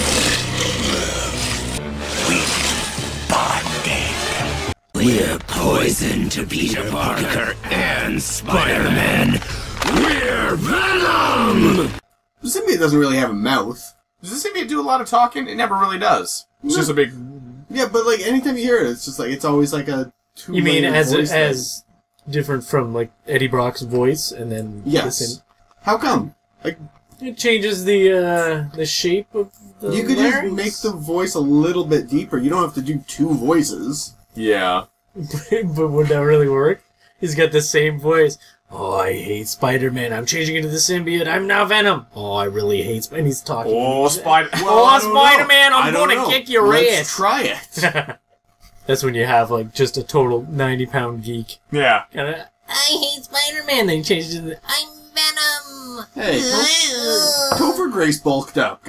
We bonded. We're poison to Peter Parker and Spider-Man. We're Venom! The symbiote doesn't really have a mouth. Does the symbiote do a lot of talking? It never really does. It's just a big... Yeah, but, like, anytime you hear it, it's just, like, it's always, like, a two You mean voice thing. as different from like Eddie Brock's voice, and then Yes. How come? Like, it changes the shape of the you could larynx? just make the voice a little bit deeper. You don't have to do two voices. Yeah. But would that really work? He's got the same voice. Oh, I hate Spider-Man. I'm changing into the symbiote. I'm now Venom. Oh, I really hate Spider-Man. And he's talking. Oh, Spider-Man. Spider-Man, I'm I don't going to know. kick your Let's ass. try it. That's when you have, like, just a total 90-pound geek. Yeah. Kinda, I hate Spider-Man. Then he changes into, I'm Venom. Hey, Topher Grace bulked up,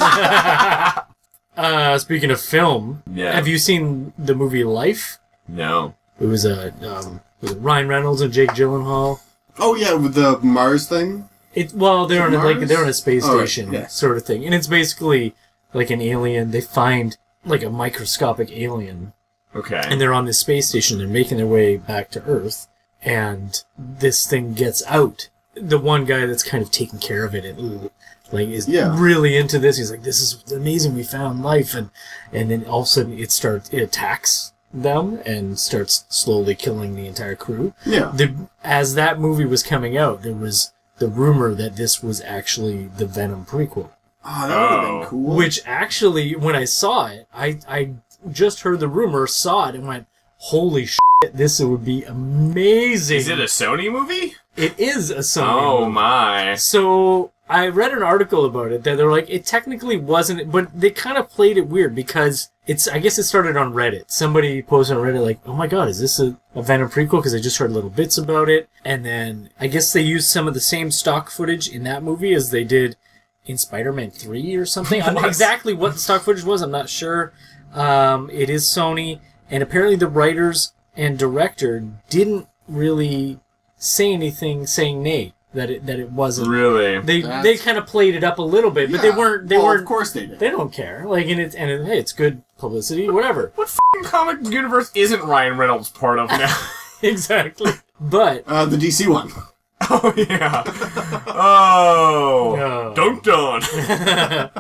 guys. Speaking of film, Yeah. have you seen the movie Life? No. It was was it Ryan Reynolds and Jake Gyllenhaal. Oh yeah, with the Mars thing. They're on they're on a space Oh, right, station yeah. sort of thing, and it's basically like an alien. They find like a microscopic alien, Okay. and they're on this space station. They're making their way back to Earth, and this thing gets out. The one guy that's kind of taking care of it and is really into this. He's like, "This is amazing. We found life," and then all of a sudden it attacks them and starts slowly killing the entire crew. Yeah. As that movie was coming out, there was the rumor that this was actually the Venom prequel. Oh, that would have been cool. Which actually, when I saw it, I just heard the rumor, saw it, and went, holy shit, this would be amazing. Is it a Sony movie? It is a Sony Oh movie. my. So I read an article about it that they're like, it technically wasn't, but they kind of played it weird because I guess it started on Reddit. Somebody posted on Reddit like, oh my god, is this a Venom prequel? Because I just heard little bits about it. And then I guess they used some of the same stock footage in that movie as they did in Spider-Man 3 or something. Exactly what the stock footage was, I'm not sure. It is Sony, and apparently the writers and director didn't really say anything saying nay. That it wasn't Really. They kind of played it up a little bit, but they weren't. Of course they did. They don't care. Like, hey, it's good publicity, whatever. What f***ing comic universe isn't Ryan Reynolds part of now? Exactly. But The DC one. Oh yeah. Oh. No. Dun dun.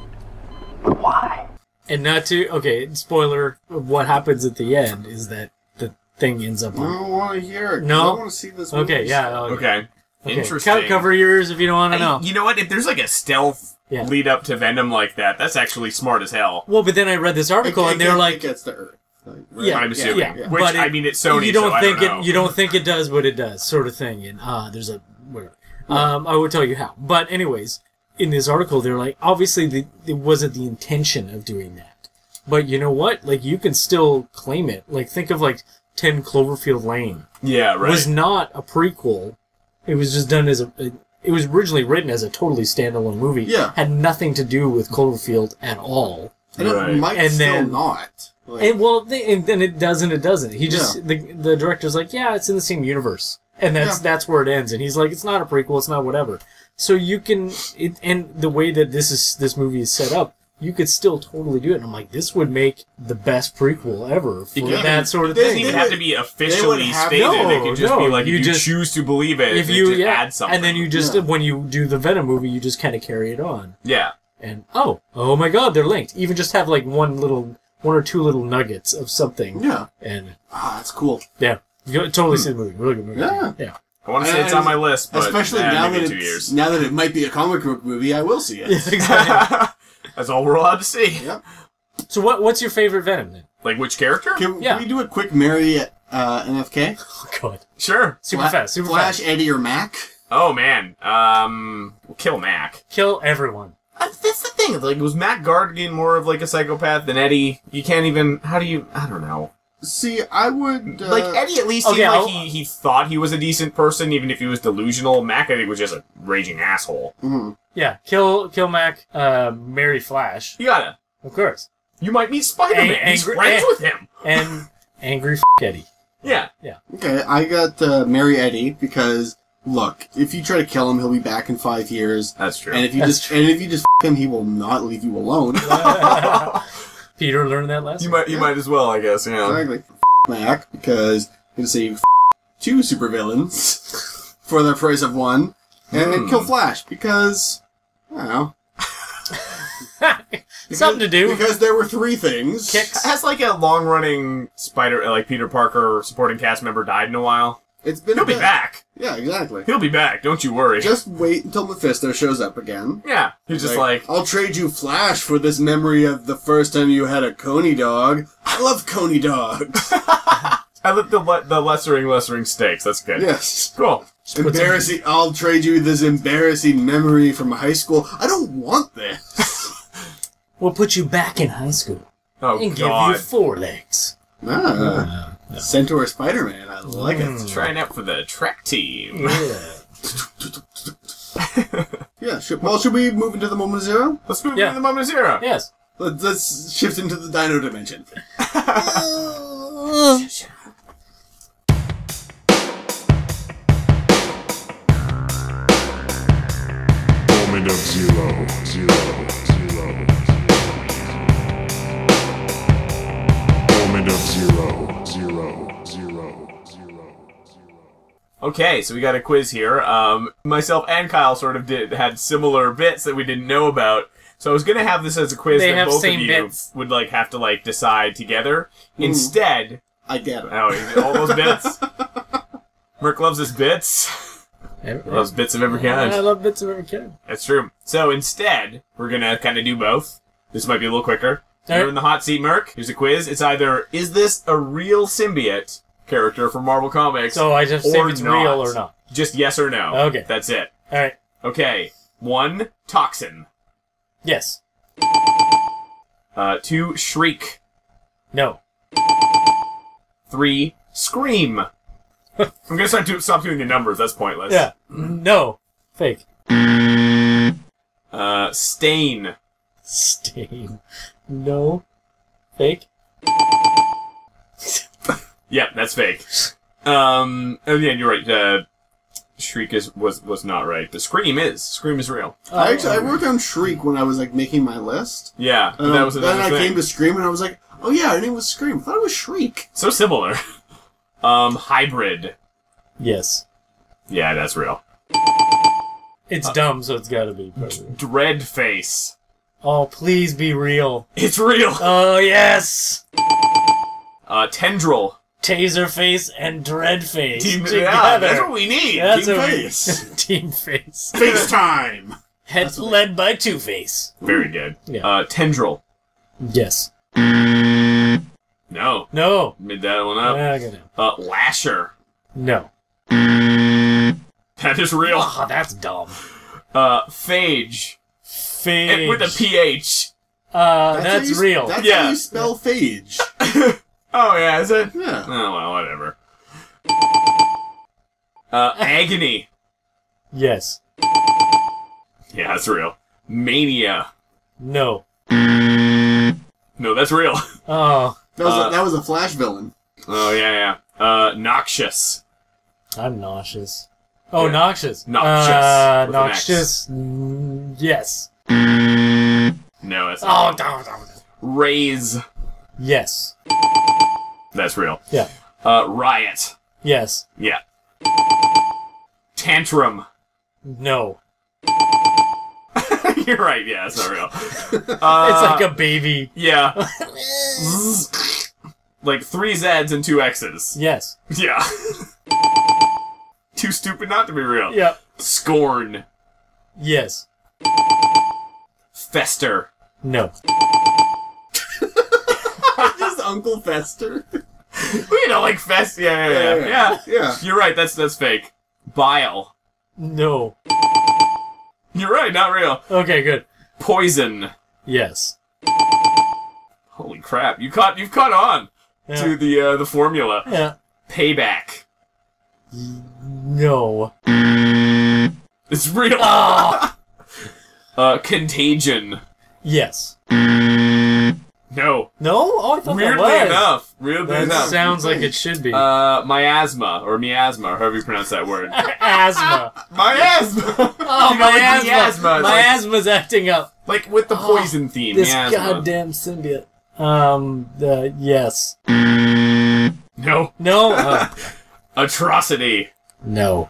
Why? and not to spoiler. What happens at the end is that the thing ends up I on. don't want to hear it. 'cause No? I want to see this movie. Okay, yeah. Okay. Okay. Interesting. Cover your ears if you don't want to know. You know what? If there's like a stealth Yeah. lead up to Venom like that, that's actually smart as hell. Well, but then I read this article and they're it like, gets to Earth. Like, right? Yeah, I'm assuming. yeah. Which But I mean, it's Sony. you don't so think I don't know. you don't think it does, but it does, sort of thing. And there's a whatever. I will tell you how. But anyways, in this article, they're like, obviously it wasn't the intention of doing that. But you know what? Like, you can still claim it. Like, think of, like, 10 Cloverfield Lane. Yeah, right. Was not a prequel. It was just done as it was originally written as a totally standalone movie. Yeah. Had nothing to do with Cloverfield at all. And it might And still then- not. Like, And then it does and it doesn't. He just the director's like, yeah, it's in the same universe, and that's where it ends. And he's like, it's not a prequel, it's not whatever. So you can, and the way that this movie is set up, you could still totally do it. And I'm like, this would make the best prequel ever for that sort of It doesn't thing. even have to be officially stated. No, it could just be like, you if you just choose to believe it, if it you just add something. and then you just when you do the Venom movie, you just kind of carry it on. Yeah. And oh my God, they're linked. Even just have like one or two little nuggets of something. Yeah. And that's cool. yeah, you totally see the movie. Really good movie. Yeah. I want to say it's on my list, but especially now maybe that 2 years. now that it might be a comic book movie, I will see it. Exactly. That's all we're allowed to see. Yep. So what's your favorite Venom then? Like which character? Can we do a quick Mary NFK? Oh God. Sure. Super fast. Flash, Eddie, or Mac? Oh man. Kill Mac. Kill everyone. That's the thing. Like, was Mac Gargan more of like a psychopath than Eddie? You can't even. How do you? I don't know. See, I would like Eddie. At least seemed like he thought he was a decent person, even if he was delusional. Mac, I think, was just a raging asshole. Mm-hmm. Yeah. Kill Mac. Marry Flash. You gotta. Of course. You might meet Spider-Man. He's friends with him. And angry Eddie. Yeah. Yeah. Okay, I got Mary Eddie because look, if you try to kill him, he'll be back in 5 years. That's true. And if you just f him, he will not leave you alone. Peter learned that lesson. You might as well, I guess. Yeah. Exactly. Mac because I'm gonna say you 2 supervillains for the price of 1, and then kill Flash because I don't know. Something to do. Because there were 3 things. Has like a long-running Peter Parker supporting cast member died in a while? It's been He'll be back. Yeah, exactly. He'll be back. Don't you worry. Just wait until Mephisto shows up again. Yeah. He's just like, I'll trade you Flash for this memory of the first time you had a Coney dog. I love Coney dogs. I love the lessering stakes. That's good. Yes. Cool. Embarrassing. I'll trade you this embarrassing memory from high school. I don't want this. We'll put you back in high school. Oh, and God. give you 4 legs. No. Centaur Spider-Man. I like it. Trying out for the track team. Yeah. Yeah. Should we move into the moment of zero? Let's move into the moment of zero. Yes. Let's shift into the dino dimension. Moment of zero. Moment of zero. Okay, so we got a quiz here. Myself and Kyle sort of had similar bits that we didn't know about. So I was going to have this as a quiz that both of you would have to decide together. Instead, I get it. Oh, all those bits. Merc loves his bits. Loves bits of every kind. I love bits of every kind. That's true. So instead, we're going to kind of do both. This might be a little quicker. You're in the hot seat, Merc. Here's a quiz. It's either, is this a real symbiote character from Marvel Comics? So I just say if it's real or not. Just yes or no. Okay. That's it. All right. Okay. 1, Toxin. Yes. 2, Shriek. No. 3, Scream. I'm gonna stop doing the numbers. That's pointless. Yeah. No. Fake. Stain. Stain. No. Fake. Yep, that's fake. Oh yeah, you're right. Shriek was not right. The Scream is real. I wrote down Shriek when I was making my list. Yeah, but that was another then I thing. came to Scream and I was like, oh yeah, her name was Scream. I thought it was Shriek. So similar. Hybrid. Yes. Yeah, that's real. It's dumb, so it's gotta be. Dreadface. Oh, please be real. It's real. Oh, yes. Tendril. Taserface and Dreadface together. Yeah, that's what we need. That's Team what Face. Team Face. Face time. Head led by Two-Face. Very good. Yeah. Tendril. Yes. No. No. Made that one up. Okay, no. Lasher. No. That is real. Oh, that's dumb. Phage. Phage. And with a PH. That's That's how you- real. That's Yeah. how you spell phage. Oh, yeah, is it? Yeah. Oh, well, whatever. Agony. Yes. Yeah, that's real. Mania. No. No, that's real. Oh, That was a Flash villain. Oh, yeah. Noxious. I'm nauseous. Oh, Yeah. noxious. Noxious, with an X. Noxious. Yes. No, that's Oh, not real. no. Raise. Yes. That's real. Yeah. Riot. Yes. Yeah. Tantrum. No. You're right, yeah, it's not real. It's like a baby. Yeah. Like 3 Z's and 2 X's. Yes. Yeah. Too stupid not to be real. Yep. Scorn. Yes. Fester. No. Just Uncle Fester. You know, like Fest. Yeah. Yeah. You're right, that's fake. Bile. No. You're right, not real. Okay, good. Poison. Yes. Holy crap! You've caught on Yeah. to the formula. Yeah. Payback. No. It's real. Oh. Contagion. Yes. No. No? Oh, I thought Weirdly that was. enough. Weirdly That enough. sounds like it should be. Miasma or miasma, or however you pronounce that word. Asthma. Miasma. Oh, You know, like miasma. miasma, it's My like- asthma's acting up. Like with the poison theme. This miasma. goddamn symbiote. Yes. No. No? Atrocity. No.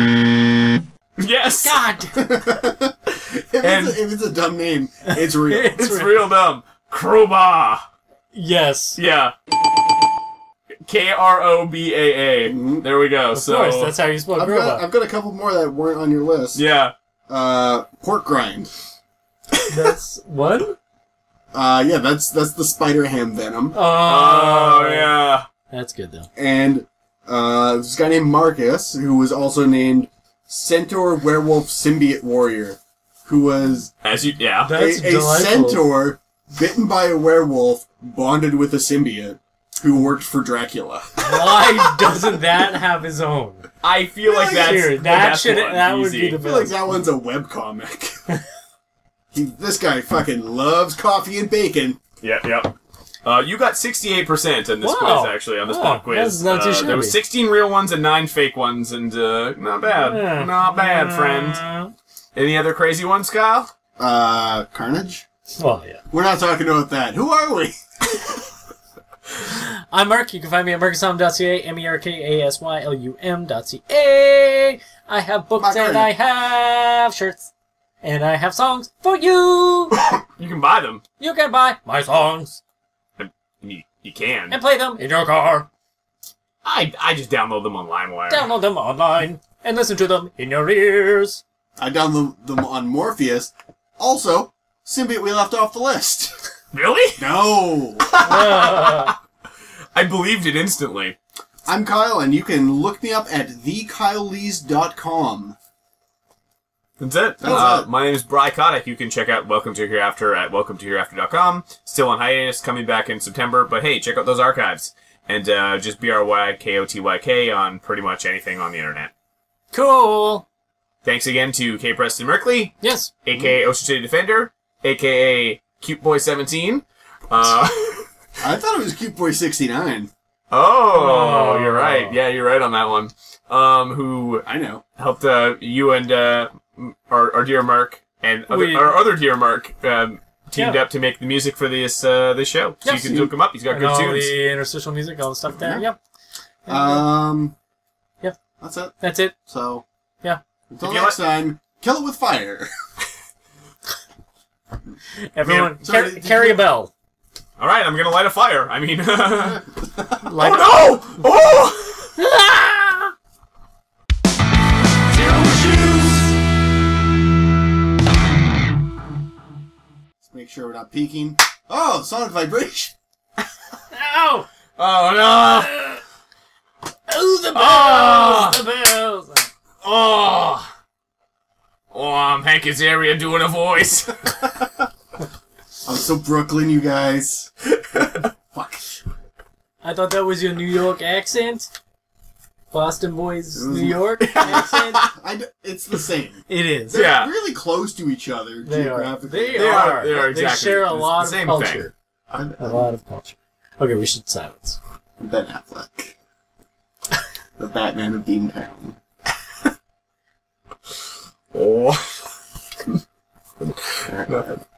Yes. God. If it's a dumb name, it's real. It's real dumb. Crowbar. Yes. Yeah. Krobaa. Mhm. There we go. Of so course, that's how you spell I've robot. got a couple more that weren't on your list. yeah. Pork grind. That's what? Yeah, that's the spider ham venom. Oh yeah. That's good though. And this guy named Marcus, who was also named Centaur Werewolf Symbiote Warrior, who was As you yeah. That's a delightful. centaur bitten by a werewolf, bonded with a symbiote, who worked for Dracula. Why doesn't that have his own? I feel like that's Here, the that best should one. that would Easy. be the I feel like best. that one's a webcomic. This guy fucking loves coffee and bacon. Yep. You got 68% in this Wow. quiz, actually, on this Oh, pop quiz. that's not too There was shabby. 16 real ones and 9 fake ones, and not bad. Yeah. Not bad, friend. Any other crazy ones, Kyle? Carnage? Well, yeah. We're not talking about that. Who are we? I'm Mark. You can find me at markaslum.ca, merkasyLum.ca. I have books Mark and Arden. I have shirts. And I have songs for you. You can buy them. You can buy my songs You can. and play them in your car. I just download them on LimeWire. Download them online and listen to them in your ears. I downloaded them on Morpheus. Also, symbiote we left off the list. Really? No! I believed it instantly. I'm Kyle, and you can look me up at thekylelees.com. That's it. That's it. My name is Bry Kotick. You can check out Welcome to Hereafter at welcometohereafter.com. Still on hiatus, coming back in September. But hey, check out those archives. And just BRYKOTYK on pretty much anything on the internet. Cool. Thanks again to K. Preston Merkley, Yes. a.k.a. Ocean City Defender, a.k.a. Cute Boy 17. I thought it was Cute Boy 69. Oh, you're right. Yeah, you're right on that one. Who I know. helped you and our dear Mark and our other dear Mark teamed up to make the music for this this show. So Yes. you can look him up. He's got And good all tunes. the interstitial music, all the stuff there. Yeah. Yep. Yeah. That's it. That's it. So, Yeah. until If you next time, kill it with fire. Everyone, sorry, did carry you- a bell. All right, I'm gonna light a fire. I mean, Light a- oh no! Oh! Let's make sure we're not peeking. Oh, sonic vibration. Ow! Oh no! Oh, the bells! Oh! The bells! Oh! Oh, Tom Hank Azaria doing a voice. I'm so Brooklyn, you guys. Fuck. I thought that was your New York accent. Boston boys, New York accent. It's the same. It is. They're Yeah. really close to each other They are. geographically. They are. They are They exactly share a the lot of same culture. thing. A lot of culture. Okay, we should silence. Ben Affleck. The Batman of Beantown. Oh. Alright, go ahead.